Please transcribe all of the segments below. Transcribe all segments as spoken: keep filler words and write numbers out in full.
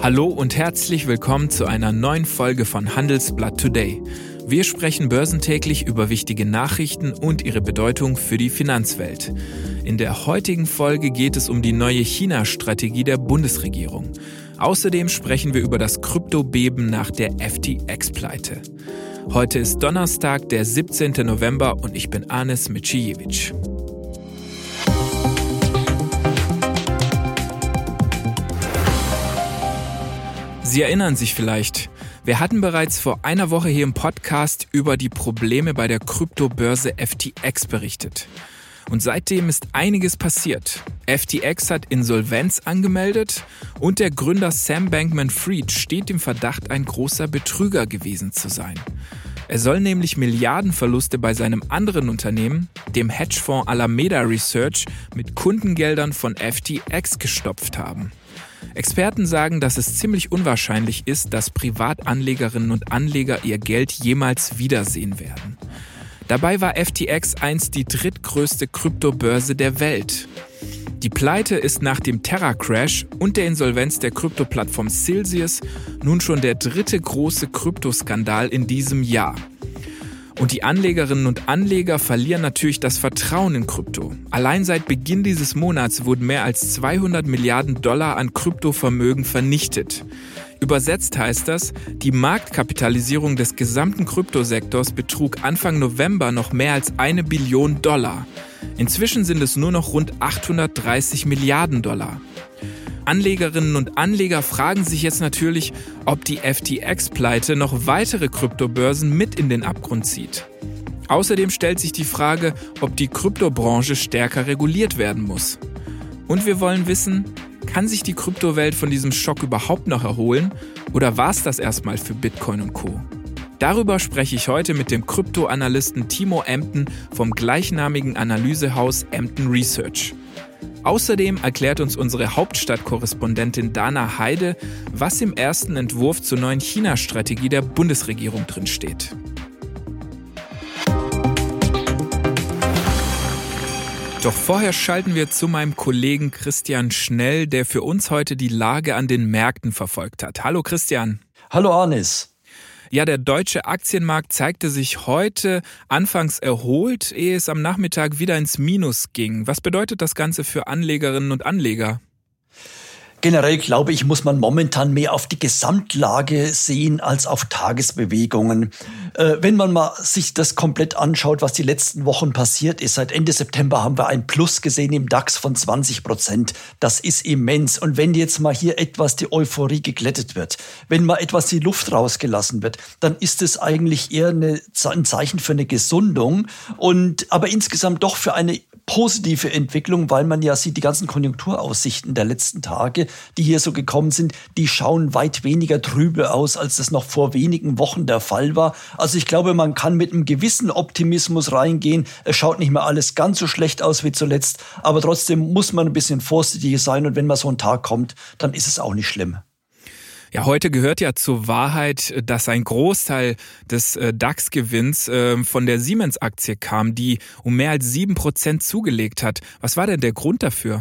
Hallo und herzlich willkommen zu einer neuen Folge von Handelsblatt Today. Wir sprechen börsentäglich über wichtige Nachrichten und ihre Bedeutung für die Finanzwelt. In der heutigen Folge geht es um die neue China-Strategie der Bundesregierung. Außerdem sprechen wir über das Kryptobeben nach der F T X-Pleite. Heute ist Donnerstag, der siebzehnten November und ich bin Anis Micijevic. Sie erinnern sich vielleicht, wir hatten bereits vor einer Woche hier im Podcast über die Probleme bei der Kryptobörse F T X berichtet. Und seitdem ist einiges passiert. F T X hat Insolvenz angemeldet und der Gründer Sam Bankman-Fried steht im Verdacht, ein großer Betrüger gewesen zu sein. Er soll nämlich Milliardenverluste bei seinem anderen Unternehmen, dem Hedgefonds Alameda Research, mit Kundengeldern von F T X gestopft haben. Experten sagen, dass es ziemlich unwahrscheinlich ist, dass Privatanlegerinnen und Anleger ihr Geld jemals wiedersehen werden. Dabei war F T X einst die drittgrößte Kryptobörse der Welt. Die Pleite ist nach dem Terra-Crash und der Insolvenz der Kryptoplattform Celsius nun schon der dritte große Kryptoskandal in diesem Jahr. Und die Anlegerinnen und Anleger verlieren natürlich das Vertrauen in Krypto. Allein seit Beginn dieses Monats wurden mehr als zweihundert Milliarden Dollar an Kryptovermögen vernichtet. Übersetzt heißt das, die Marktkapitalisierung des gesamten Kryptosektors betrug Anfang November noch mehr als eine Billion Dollar. Inzwischen sind es nur noch rund achthundertdreißig Milliarden Dollar. Anlegerinnen und Anleger fragen sich jetzt natürlich, ob die F T X-Pleite noch weitere Kryptobörsen mit in den Abgrund zieht. Außerdem stellt sich die Frage, ob die Kryptobranche stärker reguliert werden muss. Und wir wollen wissen, kann sich die Kryptowelt von diesem Schock überhaupt noch erholen oder war es das erstmal für Bitcoin und Co.? Darüber spreche ich heute mit dem Kryptoanalysten Timo Emden vom gleichnamigen Analysehaus Emden Research. Außerdem erklärt uns unsere Hauptstadtkorrespondentin Dana Heide, was im ersten Entwurf zur neuen China-Strategie der Bundesregierung drinsteht. Doch vorher schalten wir zu meinem Kollegen Christian Schnell, der für uns heute die Lage an den Märkten verfolgt hat. Hallo Christian. Hallo Anis. Ja, der deutsche Aktienmarkt zeigte sich heute anfangs erholt, ehe es am Nachmittag wieder ins Minus ging. Was bedeutet das Ganze für Anlegerinnen und Anleger? Generell glaube ich, muss man momentan mehr auf die Gesamtlage sehen als auf Tagesbewegungen. Äh, wenn man mal sich das komplett anschaut, was die letzten Wochen passiert ist, seit Ende September haben wir ein Plus gesehen im DAX von zwanzig Prozent. Das ist immens. Und wenn jetzt mal hier etwas die Euphorie geglättet wird, wenn mal etwas die Luft rausgelassen wird, dann ist es eigentlich eher eine, ein Zeichen für eine Gesundung und aber insgesamt doch für eine positive Entwicklung, weil man ja sieht, die ganzen Konjunkturaussichten der letzten Tage, die hier so gekommen sind, die schauen weit weniger trübe aus, als das noch vor wenigen Wochen der Fall war. Also ich glaube, man kann mit einem gewissen Optimismus reingehen. Es schaut nicht mehr alles ganz so schlecht aus wie zuletzt, aber trotzdem muss man ein bisschen vorsichtig sein und wenn mal so ein Tag kommt, dann ist es auch nicht schlimm. Ja, heute gehört ja zur Wahrheit, dass ein Großteil des DAX-Gewinns von der Siemens-Aktie kam, die um mehr als sieben Prozent zugelegt hat. Was war denn der Grund dafür?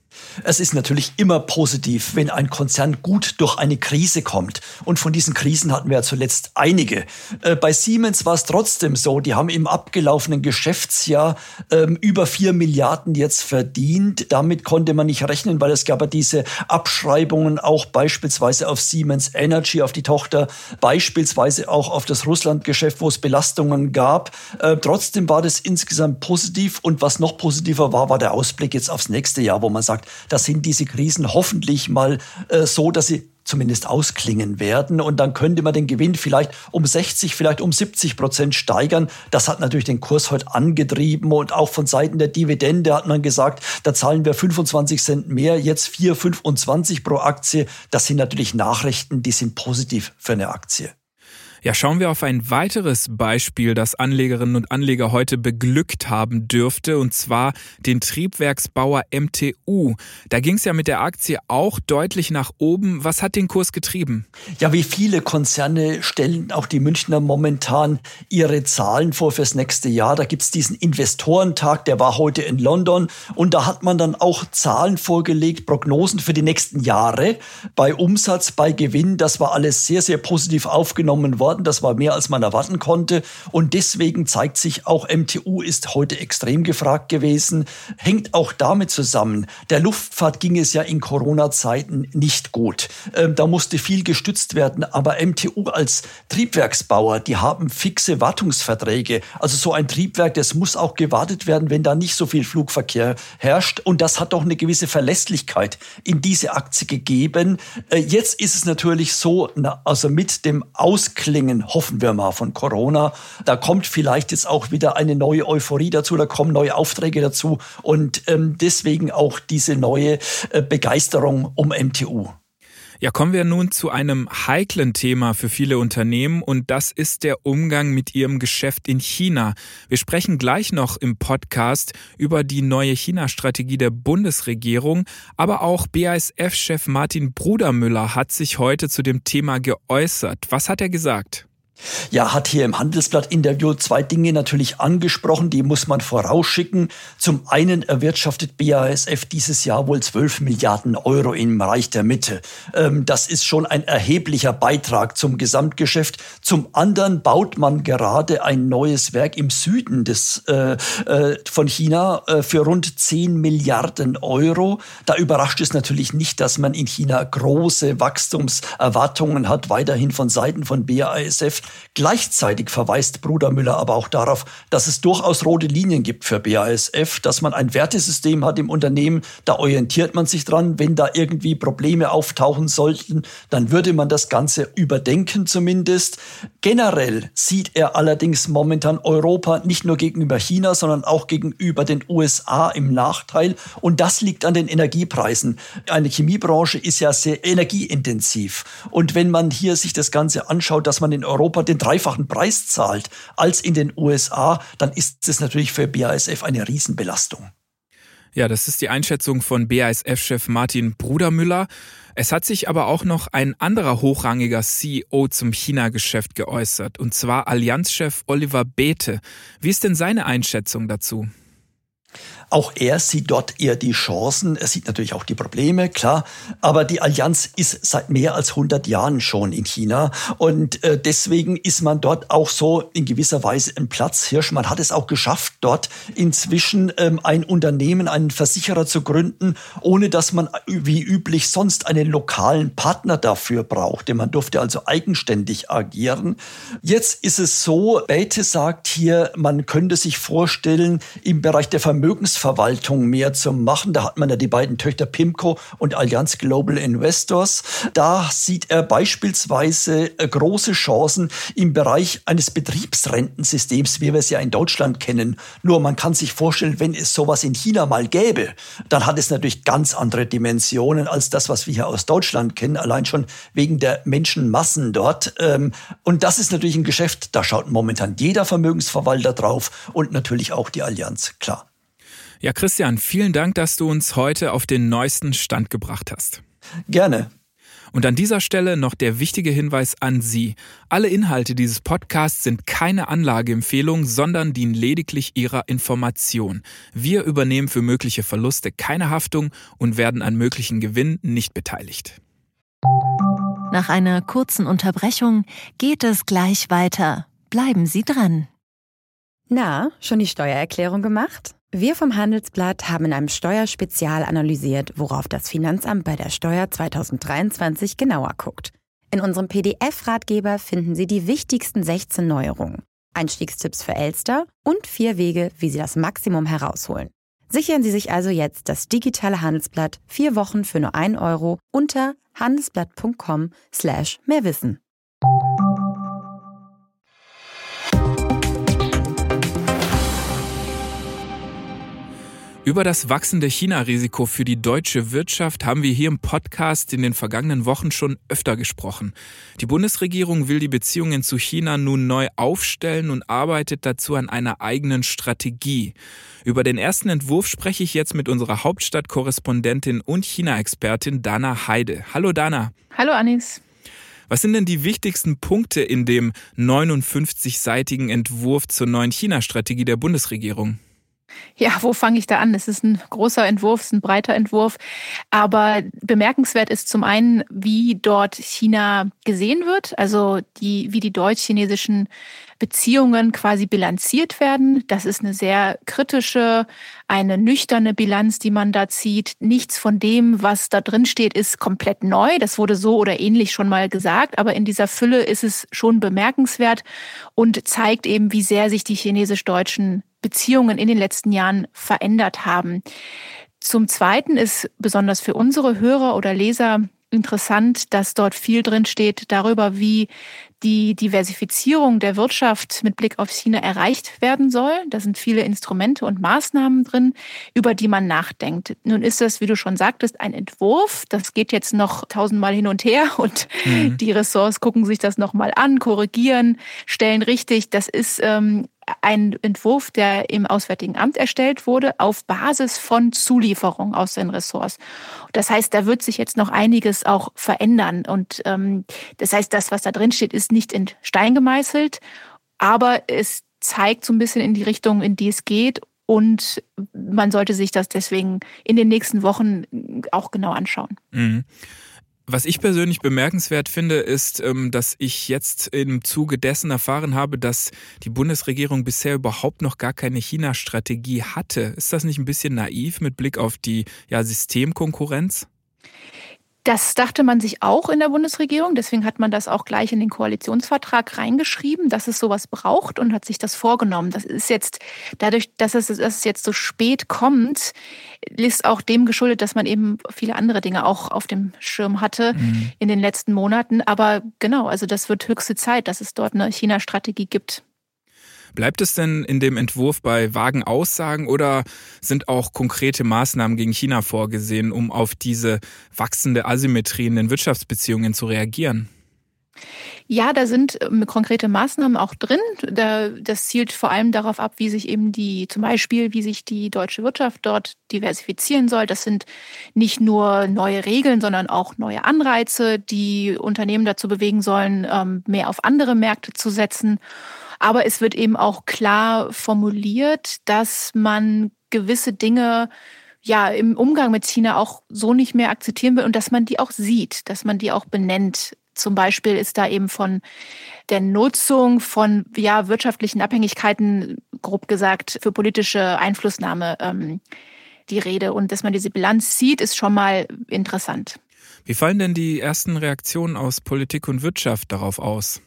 Es ist natürlich immer positiv, wenn ein Konzern gut durch eine Krise kommt. Und von diesen Krisen hatten wir ja zuletzt einige. Äh, bei Siemens war es trotzdem so, die haben im abgelaufenen Geschäftsjahr ähm, über vier Milliarden jetzt verdient. Damit konnte man nicht rechnen, weil es gab ja diese Abschreibungen auch beispielsweise auf Siemens Energy, auf die Tochter, beispielsweise auch auf das Russland-Geschäft, wo es Belastungen gab. Äh, trotzdem war das insgesamt positiv. Und was noch positiver war, war der Ausblick jetzt aufs nächste Jahr, wo man sagt, da sind diese Krisen hoffentlich mal äh, so, dass sie zumindest ausklingen werden. Und dann könnte man den Gewinn vielleicht um sechzig, vielleicht um siebzig Prozent steigern. Das hat natürlich den Kurs heute angetrieben. Und auch von Seiten der Dividende hat man gesagt, da zahlen wir fünfundzwanzig Cent mehr, jetzt vier Komma fünfundzwanzig pro Aktie. Das sind natürlich Nachrichten, die sind positiv für eine Aktie. Ja, schauen wir auf ein weiteres Beispiel, das Anlegerinnen und Anleger heute beglückt haben dürfte, und zwar den Triebwerksbauer M T U. Da ging es ja mit der Aktie auch deutlich nach oben. Was hat den Kurs getrieben? Ja, wie viele Konzerne stellen auch die Münchner momentan ihre Zahlen vor fürs nächste Jahr. Da gibt's diesen Investorentag, der war heute in London, und da hat man dann auch Zahlen vorgelegt, Prognosen für die nächsten Jahre. Bei Umsatz, bei Gewinn, das war alles sehr, sehr positiv aufgenommen worden. Das war mehr, als man erwarten konnte. Und deswegen zeigt sich auch, M T U ist heute extrem gefragt gewesen. Hängt auch damit zusammen. Der Luftfahrt ging es ja in Corona-Zeiten nicht gut. Ähm, da musste viel gestützt werden. Aber M T U als Triebwerksbauer, die haben fixe Wartungsverträge. Also so ein Triebwerk, das muss auch gewartet werden, wenn da nicht so viel Flugverkehr herrscht. Und das hat doch eine gewisse Verlässlichkeit in diese Aktie gegeben. Äh, jetzt ist es natürlich so, na, also mit dem Ausklingen, hoffen wir mal, von Corona. Da kommt vielleicht jetzt auch wieder eine neue Euphorie dazu, da kommen neue Aufträge dazu und ähm, deswegen auch diese neue äh, Begeisterung um M T U. Ja, kommen wir nun zu einem heiklen Thema für viele Unternehmen, und das ist der Umgang mit ihrem Geschäft in China. Wir sprechen gleich noch im Podcast über die neue China-Strategie der Bundesregierung, aber auch B A S F-Chef Martin Brudermüller hat sich heute zu dem Thema geäußert. Was hat er gesagt? Ja, hat hier im Handelsblatt-Interview zwei Dinge natürlich angesprochen, die muss man vorausschicken. Zum einen erwirtschaftet B A S F dieses Jahr wohl zwölf Milliarden Euro im Bereich der Mitte. Ähm, das ist schon ein erheblicher Beitrag zum Gesamtgeschäft. Zum anderen baut man gerade ein neues Werk im Süden des, äh, äh, von China äh, für rund zehn Milliarden Euro. Da überrascht es natürlich nicht, dass man in China große Wachstumserwartungen hat, weiterhin von Seiten von B A S F. Gleichzeitig verweist Brudermüller aber auch darauf, dass es durchaus rote Linien gibt für B A S F, dass man ein Wertesystem hat im Unternehmen, da orientiert man sich dran. Wenn da irgendwie Probleme auftauchen sollten, dann würde man das Ganze überdenken zumindest. Generell sieht er allerdings momentan Europa nicht nur gegenüber China, sondern auch gegenüber den U S A im Nachteil. Und das liegt an den Energiepreisen. Eine Chemiebranche ist ja sehr energieintensiv. Und wenn man hier sich das Ganze anschaut, dass man in Europa den dreifachen Preis zahlt als in den U S A, dann ist es natürlich für B A S F eine Riesenbelastung. Ja, das ist die Einschätzung von B A S F-Chef Martin Brudermüller. Es hat sich aber auch noch ein anderer hochrangiger C E O zum China-Geschäft geäußert, und zwar Allianz-Chef Oliver Bäte. Wie ist denn seine Einschätzung dazu? Auch er sieht dort eher die Chancen. Er sieht natürlich auch die Probleme, klar. Aber die Allianz ist seit mehr als hundert Jahren schon in China. Und äh, deswegen ist man dort auch so in gewisser Weise ein Platzhirsch. Man hat es auch geschafft, dort inzwischen ähm, ein Unternehmen, einen Versicherer zu gründen, ohne dass man wie üblich sonst einen lokalen Partner dafür brauchte. Man durfte also eigenständig agieren. Jetzt ist es so, Bäte sagt hier, man könnte sich vorstellen, im Bereich der Vermögensverwaltung mehr zu machen. Da hat man ja die beiden Töchter PIMCO und Allianz Global Investors. Da sieht er beispielsweise große Chancen im Bereich eines Betriebsrentensystems, wie wir es ja in Deutschland kennen. Nur man kann sich vorstellen, wenn es sowas in China mal gäbe, dann hat es natürlich ganz andere Dimensionen als das, was wir hier aus Deutschland kennen, allein schon wegen der Menschenmassen dort. Und das ist natürlich ein Geschäft, da schaut momentan jeder Vermögensverwalter drauf und natürlich auch die Allianz, klar. Ja, Christian, vielen Dank, dass du uns heute auf den neuesten Stand gebracht hast. Gerne. Und an dieser Stelle noch der wichtige Hinweis an Sie. Alle Inhalte dieses Podcasts sind keine Anlageempfehlung, sondern dienen lediglich Ihrer Information. Wir übernehmen für mögliche Verluste keine Haftung und werden an möglichen Gewinnen nicht beteiligt. Nach einer kurzen Unterbrechung geht es gleich weiter. Bleiben Sie dran. Na, schon die Steuererklärung gemacht? Wir vom Handelsblatt haben in einem Steuerspezial analysiert, worauf das Finanzamt bei der Steuer zwanzig dreiundzwanzig genauer guckt. In unserem P D F-Ratgeber finden Sie die wichtigsten sechzehn Neuerungen, Einstiegstipps für Elster und vier Wege, wie Sie das Maximum herausholen. Sichern Sie sich also jetzt das digitale Handelsblatt vier Wochen für nur ein Euro unter handelsblatt punkt com slash mehrwissen. Über das wachsende China-Risiko für die deutsche Wirtschaft haben wir hier im Podcast in den vergangenen Wochen schon öfter gesprochen. Die Bundesregierung will die Beziehungen zu China nun neu aufstellen und arbeitet dazu an einer eigenen Strategie. Über den ersten Entwurf spreche ich jetzt mit unserer Hauptstadtkorrespondentin und China-Expertin Dana Heide. Hallo Dana. Hallo Anis. Was sind denn die wichtigsten Punkte in dem neunundfünfzigseitigen Entwurf zur neuen China-Strategie der Bundesregierung? Ja, wo fange ich da an? Es ist ein großer Entwurf, es ist ein breiter Entwurf. Aber bemerkenswert ist zum einen, wie dort China gesehen wird, also die, wie die deutsch-chinesischen Beziehungen quasi bilanziert werden. Das ist eine sehr kritische, eine nüchterne Bilanz, die man da zieht. Nichts von dem, was da drin steht, ist komplett neu. Das wurde so oder ähnlich schon mal gesagt. Aber in dieser Fülle ist es schon bemerkenswert und zeigt eben, wie sehr sich die chinesisch-deutschen Beziehungen in den letzten Jahren verändert haben. Zum Zweiten ist besonders für unsere Hörer oder Leser interessant, dass dort viel drin steht darüber, wie die Diversifizierung der Wirtschaft mit Blick auf China erreicht werden soll. Da sind viele Instrumente und Maßnahmen drin, über die man nachdenkt. Nun ist das, wie du schon sagtest, ein Entwurf. Das geht jetzt noch tausendmal hin und her und mhm. die Ressorts gucken sich das nochmal an, korrigieren, stellen richtig. Das ist ähm, ein Entwurf, der im Auswärtigen Amt erstellt wurde, auf Basis von Zulieferungen aus den Ressorts. Das heißt, da wird sich jetzt noch einiges auch verändern. Und ähm, das heißt, das, was da drin steht, ist nicht in Stein gemeißelt, aber es zeigt so ein bisschen in die Richtung, in die es geht. Und man sollte sich das deswegen in den nächsten Wochen auch genau anschauen. Mhm. Was ich persönlich bemerkenswert finde, ist, dass ich jetzt im Zuge dessen erfahren habe, dass die Bundesregierung bisher überhaupt noch gar keine China-Strategie hatte. Ist das nicht ein bisschen naiv mit Blick auf die ja, Systemkonkurrenz? Das dachte man sich auch in der Bundesregierung. Deswegen hat man das auch gleich in den Koalitionsvertrag reingeschrieben, dass es sowas braucht und hat sich das vorgenommen. Das ist jetzt, dadurch, dass es, dass es jetzt so spät kommt, ist auch dem geschuldet, dass man eben viele andere Dinge auch auf dem Schirm hatte mhm. in den letzten Monaten. Aber genau, also das wird höchste Zeit, dass es dort eine China-Strategie gibt. Bleibt es denn in dem Entwurf bei vagen Aussagen oder sind auch konkrete Maßnahmen gegen China vorgesehen, um auf diese wachsende Asymmetrie in den Wirtschaftsbeziehungen zu reagieren? Ja, da sind konkrete Maßnahmen auch drin. Das zielt vor allem darauf ab, wie sich eben die, zum Beispiel, wie sich die deutsche Wirtschaft dort diversifizieren soll. Das sind nicht nur neue Regeln, sondern auch neue Anreize, die Unternehmen dazu bewegen sollen, mehr auf andere Märkte zu setzen. Aber es wird eben auch klar formuliert, dass man gewisse Dinge ja im Umgang mit China auch so nicht mehr akzeptieren will und dass man die auch sieht, dass man die auch benennt. Zum Beispiel ist da eben von der Nutzung von ja, wirtschaftlichen Abhängigkeiten, grob gesagt, für politische Einflussnahme ähm, die Rede. Und dass man diese Bilanz sieht, ist schon mal interessant. Wie fallen denn die ersten Reaktionen aus Politik und Wirtschaft darauf aus?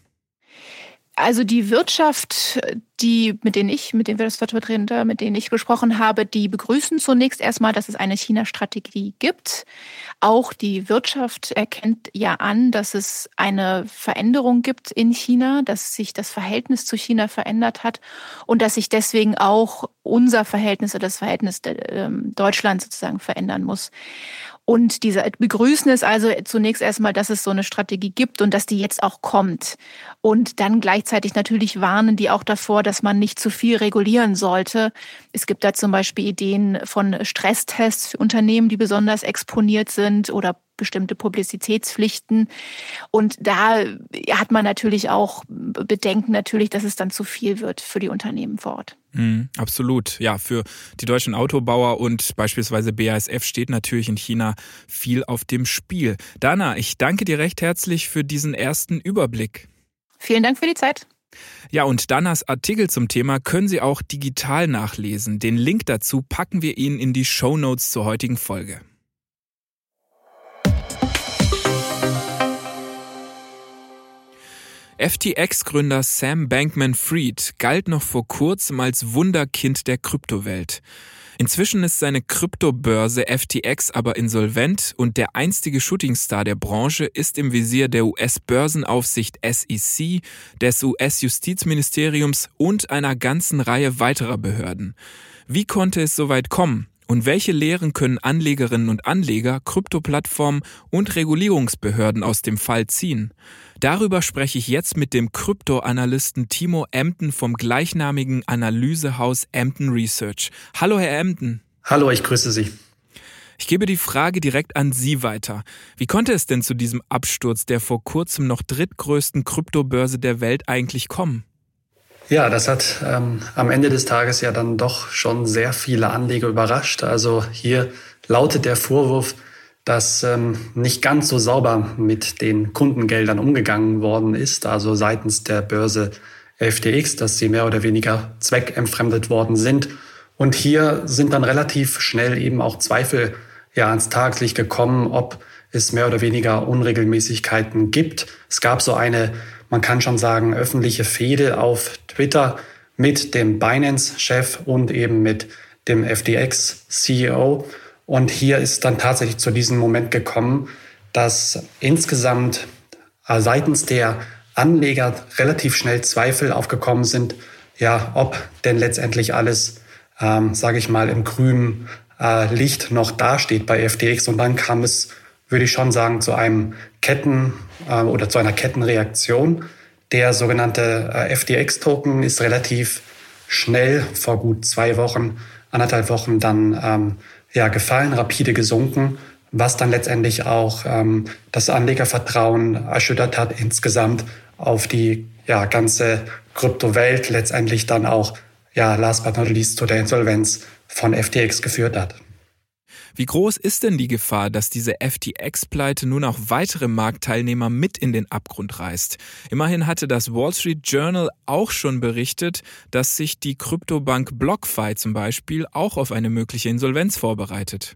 Also die Wirtschaft, die, mit denen ich, mit den Wirtschaftsvertretern, mit denen ich gesprochen habe, die begrüßen zunächst erstmal, dass es eine China-Strategie gibt. Auch die Wirtschaft erkennt ja an, dass es eine Veränderung gibt in China, dass sich das Verhältnis zu China verändert hat und dass sich deswegen auch unser Verhältnis oder das Verhältnis äh, Deutschlands sozusagen verändern muss. Und diese begrüßen es also zunächst erstmal, dass es so eine Strategie gibt und dass die jetzt auch kommt. Und dann gleichzeitig natürlich warnen die auch davor, dass man nicht zu viel regulieren sollte. Es gibt da zum Beispiel Ideen von Stresstests für Unternehmen, die besonders exponiert sind oder bestimmte Publizitätspflichten. Und da hat man natürlich auch Bedenken natürlich, dass es dann zu viel wird für die Unternehmen vor Ort. Mm, absolut. Ja, für die deutschen Autobauer und beispielsweise B A S F steht natürlich in China viel auf dem Spiel. Dana, ich danke dir recht herzlich für diesen ersten Überblick. Vielen Dank für die Zeit. Ja, und Danas Artikel zum Thema können Sie auch digital nachlesen. Den Link dazu packen wir Ihnen in die Shownotes zur heutigen Folge. F T X-Gründer Sam Bankman-Fried galt noch vor kurzem als Wunderkind der Kryptowelt. Inzwischen ist seine Kryptobörse F T X aber insolvent und der einstige Shootingstar der Branche ist im Visier der U S-Börsenaufsicht S E C, des U S-Justizministeriums und einer ganzen Reihe weiterer Behörden. Wie konnte es soweit kommen? Und welche Lehren können Anlegerinnen und Anleger, Kryptoplattformen und Regulierungsbehörden aus dem Fall ziehen? Darüber spreche ich jetzt mit dem Kryptoanalysten Timo Emden vom gleichnamigen Analysehaus Emden Research. Hallo, Herr Emden. Hallo, ich grüße Sie. Ich gebe die Frage direkt an Sie weiter. Wie konnte es denn zu diesem Absturz der vor kurzem noch drittgrößten Kryptobörse der Welt eigentlich kommen? Ja, das hat ähm, am Ende des Tages ja dann doch schon sehr viele Anleger überrascht. Also hier lautet der Vorwurf, dass ähm, nicht ganz so sauber mit den Kundengeldern umgegangen worden ist, also seitens der Börse F T X, dass sie mehr oder weniger zweckentfremdet worden sind. Und hier sind dann relativ schnell eben auch Zweifel ja ans Tageslicht gekommen, ob es mehr oder weniger Unregelmäßigkeiten gibt. Es gab so eine, man kann schon sagen, öffentliche Fehde auf Twitter mit dem Binance-Chef und eben mit dem F T X-C E O. Und hier ist dann tatsächlich zu diesem Moment gekommen, dass insgesamt seitens der Anleger relativ schnell Zweifel aufgekommen sind, ja, ob denn letztendlich alles, ähm, sage ich mal, im grünen äh, Licht noch dasteht bei F T X. Und dann kam es, würde ich schon sagen, zu einem Ketten- äh, oder zu einer Kettenreaktion. Der sogenannte äh, F T X-Token ist relativ schnell vor gut zwei Wochen, anderthalb Wochen dann ähm, ja, gefallen, rapide gesunken, was dann letztendlich auch ähm, das Anlegervertrauen erschüttert hat insgesamt auf die ja, ganze Kryptowelt, letztendlich dann auch, ja, last but not least, zu der Insolvenz von F T X geführt hat. Wie groß ist denn die Gefahr, dass diese F T X-Pleite nun auch weitere Marktteilnehmer mit in den Abgrund reißt? Immerhin hatte das Wall Street Journal auch schon berichtet, dass sich die Kryptobank BlockFi zum Beispiel auch auf eine mögliche Insolvenz vorbereitet.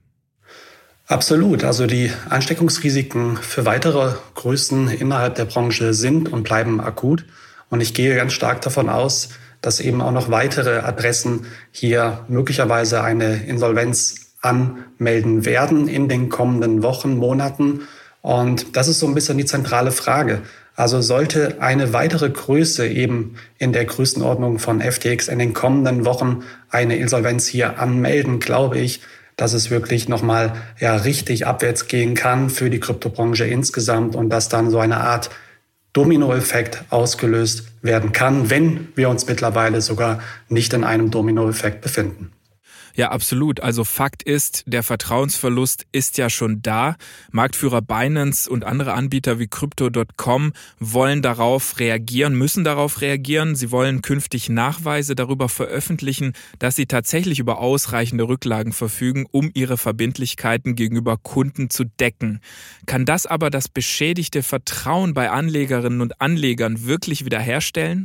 Absolut. Also die Ansteckungsrisiken für weitere Größen innerhalb der Branche sind und bleiben akut. Und ich gehe ganz stark davon aus, dass eben auch noch weitere Adressen hier möglicherweise eine Insolvenz anmelden werden in den kommenden Wochen, Monaten. Und das ist so ein bisschen die zentrale Frage. Also sollte eine weitere Größe eben in der Größenordnung von F T X in den kommenden Wochen eine Insolvenz hier anmelden, glaube ich, dass es wirklich nochmal ja, richtig abwärts gehen kann für die Kryptobranche insgesamt und dass dann so eine Art Dominoeffekt ausgelöst werden kann, wenn wir uns mittlerweile sogar nicht in einem Dominoeffekt befinden. Ja, absolut. Also Fakt ist, der Vertrauensverlust ist ja schon da. Marktführer Binance und andere Anbieter wie Crypto Punkt com wollen darauf reagieren, müssen darauf reagieren. Sie wollen künftig Nachweise darüber veröffentlichen, dass sie tatsächlich über ausreichende Rücklagen verfügen, um ihre Verbindlichkeiten gegenüber Kunden zu decken. Kann das aber das beschädigte Vertrauen bei Anlegerinnen und Anlegern wirklich wiederherstellen?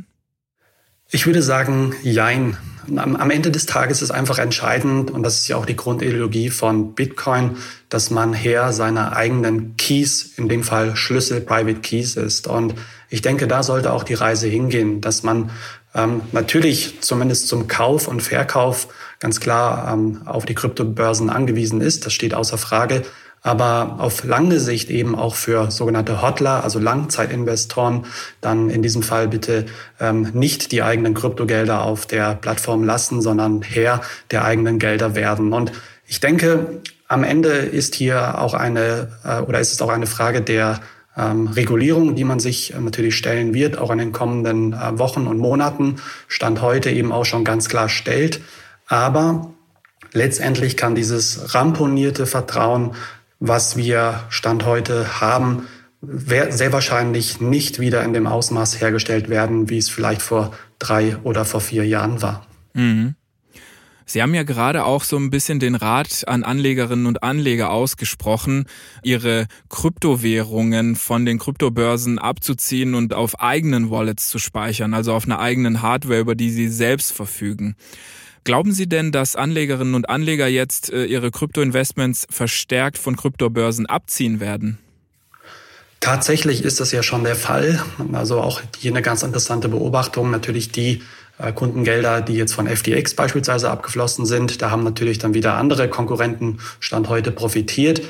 Ich würde sagen, jein. Am Ende des Tages ist einfach entscheidend, und das ist ja auch die Grundideologie von Bitcoin, dass man Herr seiner eigenen Keys, in dem Fall Schlüssel, Private Keys ist. Und ich denke, da sollte auch die Reise hingehen, dass man ähm, natürlich zumindest zum Kauf und Verkauf ganz klar ähm, auf die Kryptobörsen angewiesen ist. Das steht außer Frage. Aber auf lange Sicht eben auch für sogenannte Hodler, also Langzeitinvestoren, dann in diesem Fall bitte ähm, nicht die eigenen Kryptogelder auf der Plattform lassen, sondern Herr der eigenen Gelder werden. Und ich denke, am Ende ist hier auch eine äh, oder ist es auch eine Frage der ähm, Regulierung, die man sich äh, natürlich stellen wird, auch in den kommenden äh, Wochen und Monaten. Stand heute eben auch schon ganz klar stellt. Aber letztendlich kann dieses ramponierte Vertrauen, was wir Stand heute haben, sehr wahrscheinlich nicht wieder in dem Ausmaß hergestellt werden, wie es vielleicht vor drei oder vor vier Jahren war. Mhm. Sie haben ja gerade auch so ein bisschen den Rat an Anlegerinnen und Anleger ausgesprochen, ihre Kryptowährungen von den Kryptobörsen abzuziehen und auf eigenen Wallets zu speichern, also auf einer eigenen Hardware, über die sie selbst verfügen. Glauben Sie denn, dass Anlegerinnen und Anleger jetzt äh, ihre Kryptoinvestments verstärkt von Kryptobörsen abziehen werden? Tatsächlich ist das ja schon der Fall. Also auch hier eine ganz interessante Beobachtung. Natürlich die äh, Kundengelder, die jetzt von F T X beispielsweise abgeflossen sind, da haben natürlich dann wieder andere Konkurrenten Stand heute profitiert.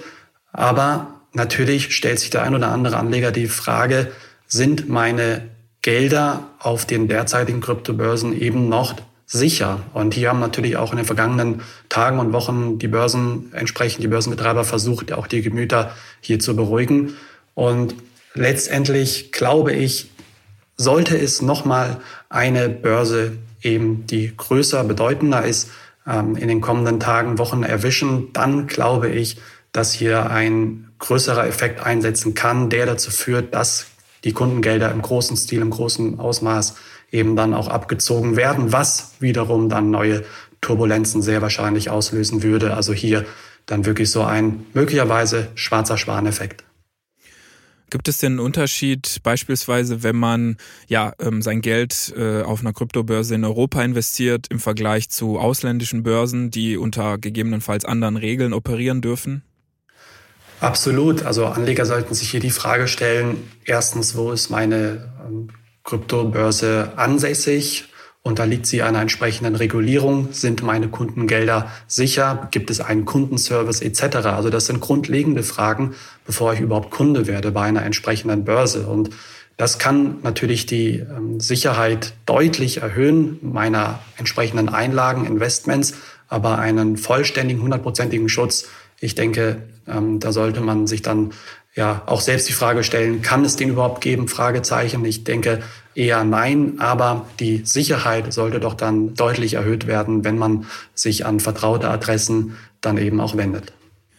Aber natürlich stellt sich der ein oder andere Anleger die Frage, sind meine Gelder auf den derzeitigen Kryptobörsen eben noch sicher. Und hier haben natürlich auch in den vergangenen Tagen und Wochen die Börsen, entsprechend die Börsenbetreiber versucht, auch die Gemüter hier zu beruhigen. Und letztendlich glaube ich, sollte es nochmal eine Börse eben, die größer, bedeutender ist, ähm, in den kommenden Tagen, Wochen erwischen, dann glaube ich, dass hier ein größerer Effekt einsetzen kann, der dazu führt, dass die Kundengelder im großen Stil, im großen Ausmaß eben dann auch abgezogen werden, was wiederum dann neue Turbulenzen sehr wahrscheinlich auslösen würde. Also hier dann wirklich so ein möglicherweise schwarzer Schwan-Effekt. Gibt es denn einen Unterschied beispielsweise, wenn man ja ähm, sein Geld äh, auf einer Kryptobörse in Europa investiert im Vergleich zu ausländischen Börsen, die unter gegebenenfalls anderen Regeln operieren dürfen? Absolut. Also Anleger sollten sich hier die Frage stellen, erstens, wo ist meine ähm, Kryptobörse ansässig? Unterliegt sie einer entsprechenden Regulierung? Sind meine Kundengelder sicher? Gibt es einen Kundenservice et cetera? Also das sind grundlegende Fragen, bevor ich überhaupt Kunde werde bei einer entsprechenden Börse. Und das kann natürlich die ähm, Sicherheit deutlich erhöhen meiner entsprechenden Einlagen, Investments, aber einen vollständigen, hundertprozentigen Schutz, ich denke, ähm, da sollte man sich dann ja auch selbst die Frage stellen, kann es den überhaupt geben? Fragezeichen. Ich denke eher nein, aber die Sicherheit sollte doch dann deutlich erhöht werden, wenn man sich an vertraute Adressen dann eben auch wendet.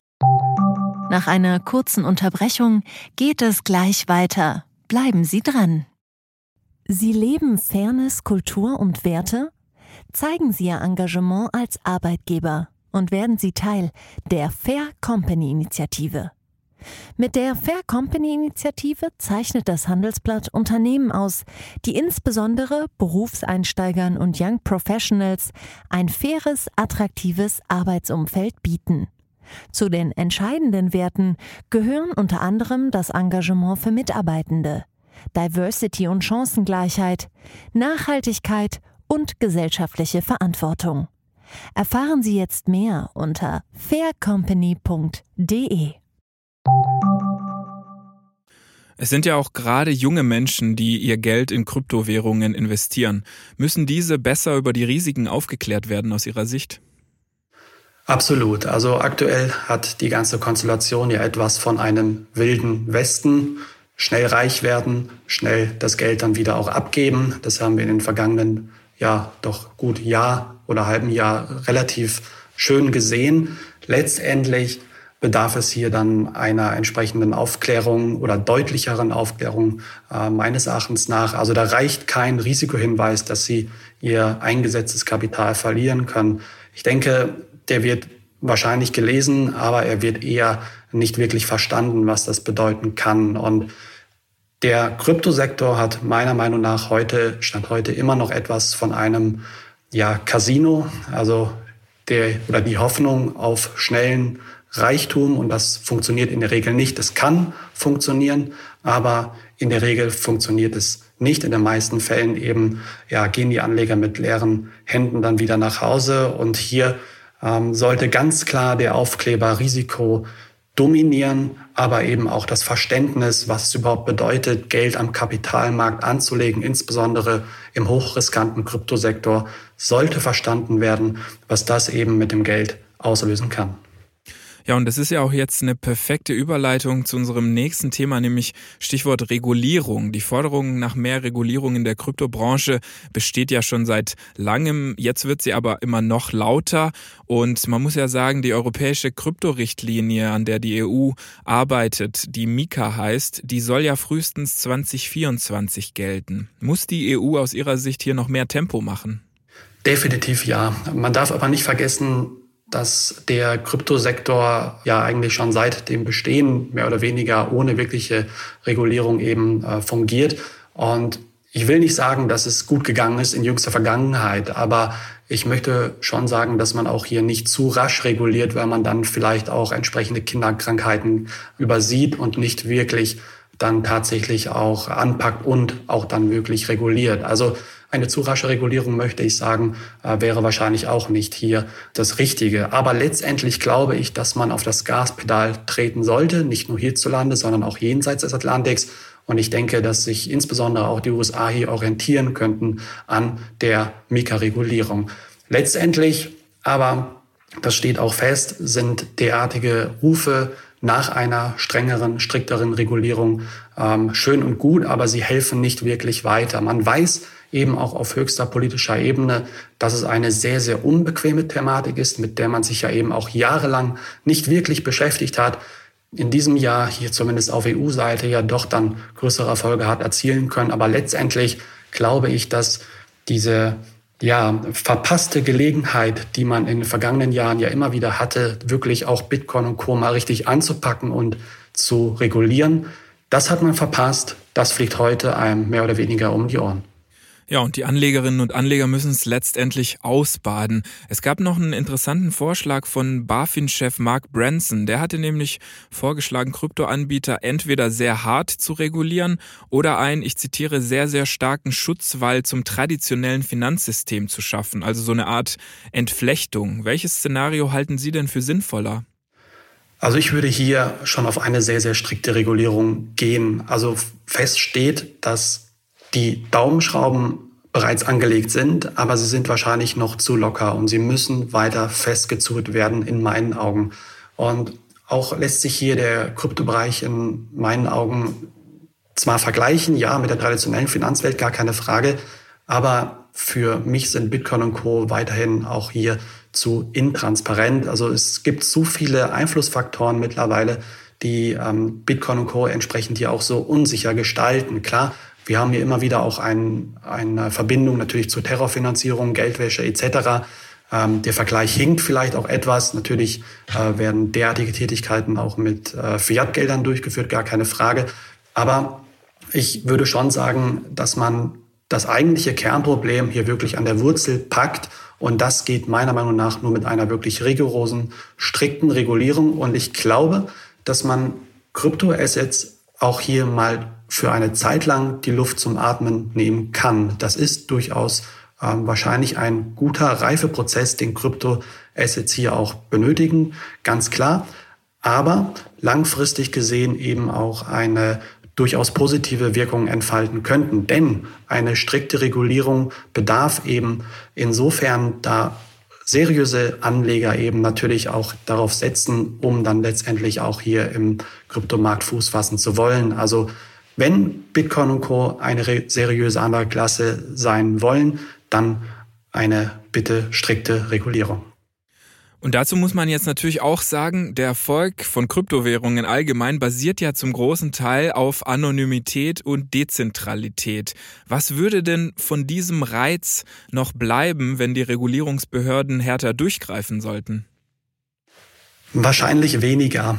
Nach einer kurzen Unterbrechung geht es gleich weiter. Bleiben Sie dran. Sie leben Fairness, Kultur und Werte? Zeigen Sie Ihr Engagement als Arbeitgeber und werden Sie Teil der Fair Company Initiative. Mit der Fair Company Initiative zeichnet das Handelsblatt Unternehmen aus, die insbesondere Berufseinsteigern und Young Professionals ein faires, attraktives Arbeitsumfeld bieten. Zu den entscheidenden Werten gehören unter anderem das Engagement für Mitarbeitende, Diversity und Chancengleichheit, Nachhaltigkeit und gesellschaftliche Verantwortung. Erfahren Sie jetzt mehr unter fair company punkt de. Es sind ja auch gerade junge Menschen, die ihr Geld in Kryptowährungen investieren. Müssen diese besser über die Risiken aufgeklärt werden aus Ihrer Sicht? Absolut. Also aktuell hat die ganze Konstellation ja etwas von einem wilden Westen. Schnell reich werden, schnell das Geld dann wieder auch abgeben. Das haben wir in den vergangenen, ja doch gut Jahr oder halben Jahr relativ schön gesehen. Letztendlich bedarf es hier dann einer entsprechenden Aufklärung oder deutlicheren Aufklärung äh, meines Erachtens nach. Also da reicht kein Risikohinweis, dass Sie Ihr eingesetztes Kapital verlieren können. Ich denke, der wird wahrscheinlich gelesen, aber er wird eher nicht wirklich verstanden, was das bedeuten kann. Und der Kryptosektor hat meiner Meinung nach heute, Stand heute, immer noch etwas von einem ja, Casino, also der oder die Hoffnung auf schnellen Reichtum, und das funktioniert in der Regel nicht. Es kann funktionieren, aber in der Regel funktioniert es nicht. In den meisten Fällen eben ja, gehen die Anleger mit leeren Händen dann wieder nach Hause. Und hier ähm, sollte ganz klar der Aufkleber Risiko dominieren, aber eben auch das Verständnis, was es überhaupt bedeutet, Geld am Kapitalmarkt anzulegen, insbesondere im hochriskanten Kryptosektor, sollte verstanden werden, was das eben mit dem Geld auslösen kann. Ja, und das ist ja auch jetzt eine perfekte Überleitung zu unserem nächsten Thema, nämlich Stichwort Regulierung. Die Forderung nach mehr Regulierung in der Kryptobranche besteht ja schon seit langem. Jetzt wird sie aber immer noch lauter. Und man muss ja sagen, die europäische Kryptorichtlinie, an der die E U arbeitet, die MiCA heißt, die soll ja frühestens zwanzig vierundzwanzig gelten. Muss die E U aus Ihrer Sicht hier noch mehr Tempo machen? Definitiv ja. Man darf aber nicht vergessen, dass der Kryptosektor ja eigentlich schon seit dem Bestehen mehr oder weniger ohne wirkliche Regulierung eben äh, fungiert. Und ich will nicht sagen, dass es gut gegangen ist in jüngster Vergangenheit, aber ich möchte schon sagen, dass man auch hier nicht zu rasch reguliert, weil man dann vielleicht auch entsprechende Kinderkrankheiten übersieht und nicht wirklich dann tatsächlich auch anpackt und auch dann wirklich reguliert. Also eine zu rasche Regulierung, möchte ich sagen, wäre wahrscheinlich auch nicht hier das Richtige. Aber letztendlich glaube ich, dass man auf das Gaspedal treten sollte, nicht nur hierzulande, sondern auch jenseits des Atlantiks. Und ich denke, dass sich insbesondere auch die U S A hier orientieren könnten an der Mika-Regulierung. Letztendlich aber, das steht auch fest, sind derartige Rufe nach einer strengeren, strikteren Regulierung ähm, schön und gut, aber sie helfen nicht wirklich weiter. Man weiß eben auch auf höchster politischer Ebene, dass es eine sehr, sehr unbequeme Thematik ist, mit der man sich ja eben auch jahrelang nicht wirklich beschäftigt hat. In diesem Jahr hier zumindest auf E U-Seite ja doch dann größere Erfolge hat erzielen können. Aber letztendlich glaube ich, dass diese ja, verpasste Gelegenheit, die man in den vergangenen Jahren ja immer wieder hatte, wirklich auch Bitcoin und Co. mal richtig anzupacken und zu regulieren, das hat man verpasst. Das fliegt heute einem mehr oder weniger um die Ohren. Ja, und die Anlegerinnen und Anleger müssen es letztendlich ausbaden. Es gab noch einen interessanten Vorschlag von BaFin-Chef Mark Branson. Der hatte nämlich vorgeschlagen, Kryptoanbieter entweder sehr hart zu regulieren oder einen, ich zitiere, sehr, sehr starken Schutzwall zum traditionellen Finanzsystem zu schaffen. Also so eine Art Entflechtung. Welches Szenario halten Sie denn für sinnvoller? Also ich würde hier schon auf eine sehr, sehr strikte Regulierung gehen. Also fest steht, dass die Daumenschrauben bereits angelegt sind, aber sie sind wahrscheinlich noch zu locker und sie müssen weiter festgezurrt werden in meinen Augen. Und auch lässt sich hier der Kryptobereich in meinen Augen zwar vergleichen, ja, mit der traditionellen Finanzwelt, gar keine Frage, aber für mich sind Bitcoin und Co. weiterhin auch hier zu intransparent. Also es gibt so viele Einflussfaktoren mittlerweile, die ähm, Bitcoin und Co. entsprechend hier auch so unsicher gestalten. Klar, wir haben hier immer wieder auch ein, eine Verbindung natürlich zur Terrorfinanzierung, Geldwäsche et cetera. Ähm, der Vergleich hinkt vielleicht auch etwas. Natürlich äh, werden derartige Tätigkeiten auch mit äh, Fiat-Geldern durchgeführt, gar keine Frage. Aber ich würde schon sagen, dass man das eigentliche Kernproblem hier wirklich an der Wurzel packt. Und das geht meiner Meinung nach nur mit einer wirklich rigorosen, strikten Regulierung. Und ich glaube, dass man Kryptoassets auch hier mal für eine Zeit lang die Luft zum Atmen nehmen kann. Das ist durchaus ähm, wahrscheinlich ein guter Reifeprozess, den Kryptoassets hier auch benötigen, ganz klar. Aber langfristig gesehen eben auch eine durchaus positive Wirkung entfalten könnten. Denn eine strikte Regulierung bedarf eben insofern, da seriöse Anleger eben natürlich auch darauf setzen, um dann letztendlich auch hier im Kryptomarkt Fuß fassen zu wollen. Also wenn Bitcoin und Co. eine seriöse Anlageklasse sein wollen, dann eine bitte strikte Regulierung. Und dazu muss man jetzt natürlich auch sagen, der Erfolg von Kryptowährungen allgemein basiert ja zum großen Teil auf Anonymität und Dezentralität. Was würde denn von diesem Reiz noch bleiben, wenn die Regulierungsbehörden härter durchgreifen sollten? Wahrscheinlich weniger.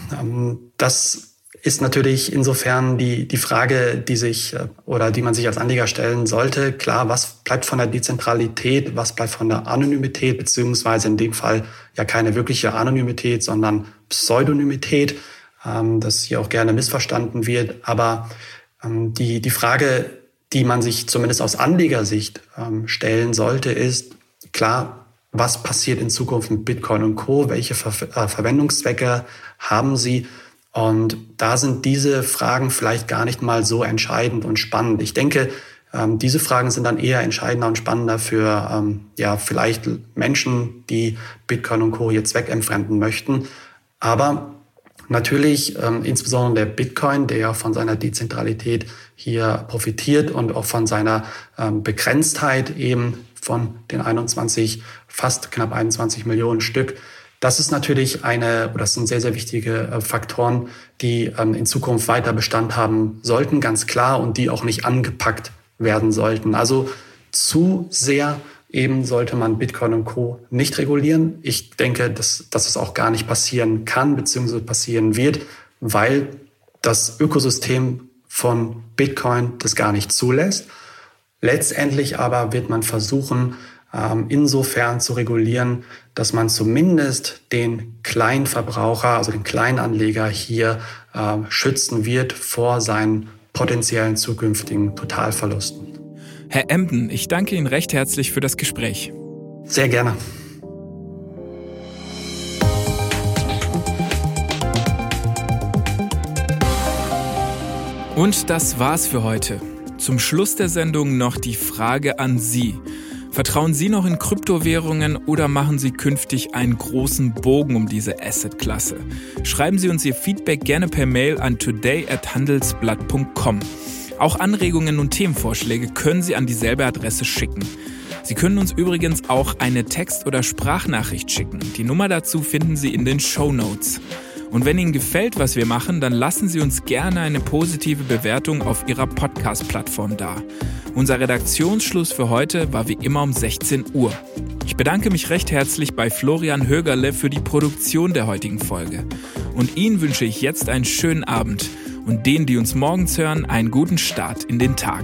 Das ist natürlich insofern die, die Frage, die sich oder die man sich als Anleger stellen sollte. Klar, was bleibt von der Dezentralität, was bleibt von der Anonymität, beziehungsweise in dem Fall ja keine wirkliche Anonymität, sondern Pseudonymität, ähm, das hier auch gerne missverstanden wird. Aber ähm, die, die Frage, die man sich zumindest aus Anlegersicht ähm, stellen sollte, ist klar, was passiert in Zukunft mit Bitcoin und Co., welche Ver- äh, Verwendungszwecke haben sie? Und da sind diese Fragen vielleicht gar nicht mal so entscheidend und spannend. Ich denke, ähm, diese Fragen sind dann eher entscheidender und spannender für ähm, ja vielleicht Menschen, die Bitcoin und Co. hier zweckentfremden möchten. Aber natürlich, ähm, insbesondere der Bitcoin, der ja von seiner Dezentralität hier profitiert und auch von seiner ähm, Begrenztheit eben von den einundzwanzig, fast knapp einundzwanzig Millionen Stück. Das ist natürlich eine, oder das sind sehr, sehr wichtige äh, Faktoren, die ähm, in Zukunft weiter Bestand haben sollten, ganz klar, und die auch nicht angepackt werden sollten. Also zu sehr eben sollte man Bitcoin und Co. nicht regulieren. Ich denke, dass, dass es auch gar nicht passieren kann, beziehungsweise passieren wird, weil das Ökosystem von Bitcoin das gar nicht zulässt. Letztendlich aber wird man versuchen, insofern zu regulieren, dass man zumindest den Kleinverbraucher, also den Kleinanleger hier äh, schützen wird vor seinen potenziellen zukünftigen Totalverlusten. Herr Emden, ich danke Ihnen recht herzlich für das Gespräch. Sehr gerne. Und das war's für heute. Zum Schluss der Sendung noch die Frage an Sie. Vertrauen Sie noch in Kryptowährungen oder machen Sie künftig einen großen Bogen um diese Assetklasse? Schreiben Sie uns Ihr Feedback gerne per Mail an today at handelsblatt punkt com. Auch Anregungen und Themenvorschläge können Sie an dieselbe Adresse schicken. Sie können uns übrigens auch eine Text- oder Sprachnachricht schicken. Die Nummer dazu finden Sie in den Shownotes. Und wenn Ihnen gefällt, was wir machen, dann lassen Sie uns gerne eine positive Bewertung auf Ihrer Podcast-Plattform da. Unser Redaktionsschluss für heute war wie immer um sechzehn Uhr. Ich bedanke mich recht herzlich bei Florian Högerle für die Produktion der heutigen Folge. Und Ihnen wünsche ich jetzt einen schönen Abend und denen, die uns morgens hören, einen guten Start in den Tag.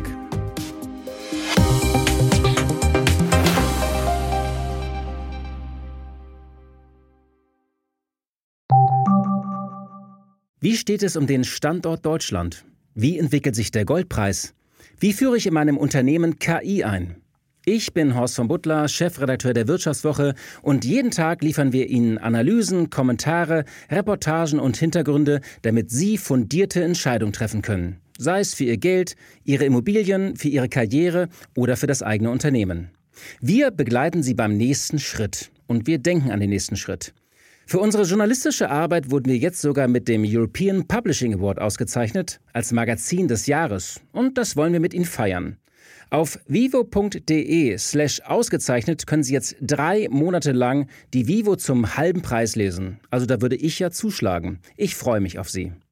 Wie steht es um den Standort Deutschland? Wie entwickelt sich der Goldpreis? Wie führe ich in meinem Unternehmen K I ein? Ich bin Horst von Butler, Chefredakteur der Wirtschaftswoche und jeden Tag liefern wir Ihnen Analysen, Kommentare, Reportagen und Hintergründe, damit Sie fundierte Entscheidungen treffen können. Sei es für Ihr Geld, Ihre Immobilien, für Ihre Karriere oder für das eigene Unternehmen. Wir begleiten Sie beim nächsten Schritt und wir denken an den nächsten Schritt. Für unsere journalistische Arbeit wurden wir jetzt sogar mit dem European Publishing Award ausgezeichnet als Magazin des Jahres. Und das wollen wir mit Ihnen feiern. Auf vivo punkt de slash ausgezeichnet können Sie jetzt drei Monate lang die Vivo zum halben Preis lesen. Also da würde ich ja zuschlagen. Ich freue mich auf Sie.